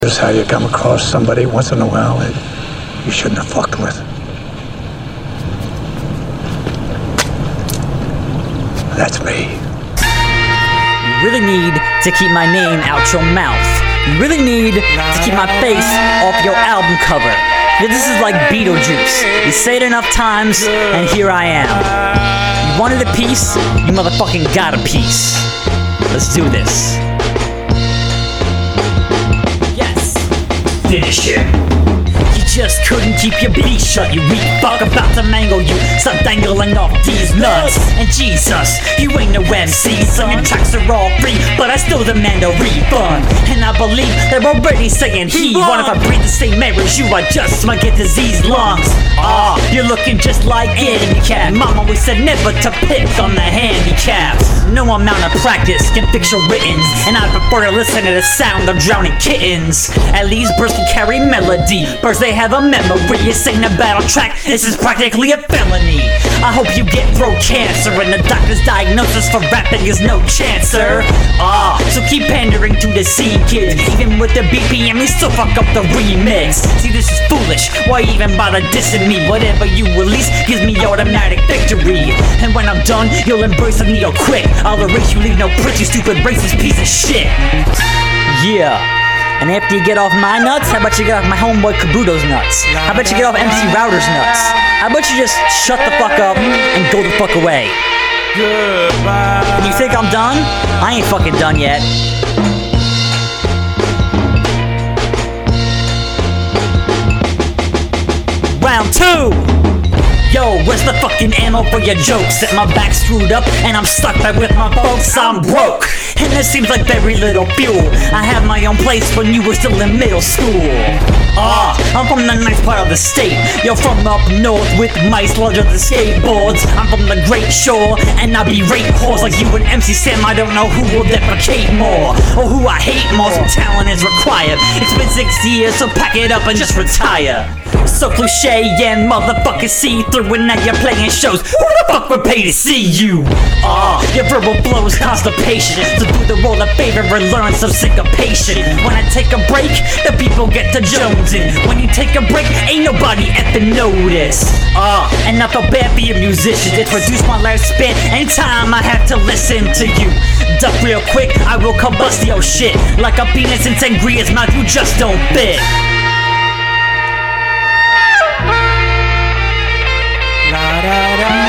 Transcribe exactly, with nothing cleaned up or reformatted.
This is how you come across somebody once in a while that you shouldn't have fucked with. That's me. You really need to keep my name out your mouth. You really need to keep my face off your album cover. This is like Beetlejuice. You say it enough times, and here I am. You wanted a piece, you motherfucking got a piece. Let's do this. Yes. Finish him. You just couldn't keep your beat shut, you weak fuck, about to mangle you. Stop dangling off these nuts. And Jesus, you ain't no M C, so your tracks are all free, but I still demand a refund. And I believe they're already saying he won. If I breathe the same air as you, I just might get diseased lungs. Ah, you're looking just like handicap. Mom always said never to pick on the handicaps. No amount of practice can fix your writtens, and I prefer to listen to the sound of drowning kittens. At least birds can carry melody, birds they have a memory. This ain't a battle track, this is practically a felony. I hope you get throat cancer, and the doctor's diagnosis for rapping is no chancer. Ah, so keep pandering to the scene, kids. Even with the B P M, you still fuck up the remix. See, this is foolish, why even bother dissing me? Whatever you release gives me automatic victory. And when I'm done, you'll embrace me or quick. I'll erase you, leave no print, you stupid racist piece of shit. Yeah. And after you get off my nuts, how about you get off my homeboy Kabuto's nuts? How about you get off M C Router's nuts? How about you just shut the fuck up and go the fuck away? Goodbye. You think I'm done? I ain't fucking done yet. Round two! Yo, where's the fucking ammo for your jokes? That my back's screwed up and I'm stuck back with my folks, I'm broke. And there seems like very little fuel. I had my own place when you were still in middle school. Ah, I'm from the nice part of the state. You're from up north with mice larger than skateboards. I'm from the great shore, and I be rape whores like you and M C Sam. I don't know who will deprecate more, or who I hate more, so talent is required. It's been six years, so pack it up and just retire. So cliche and motherfucking see-through, and now you're playing shows. Who the fuck would pay to see you? Ah, your verbal flow is constipation, so do the world a favor and learn some syncopation. When I take a break, the people get to jonesing. When you take a break, ain't nobody effing notice. Ah, and I feel bad for you musicians. It's reduced my lifespan anytime I have to listen to you. Duck real quick, I will combust your shit like a penis in Sangria's mouth, you just don't fit. La, da, da.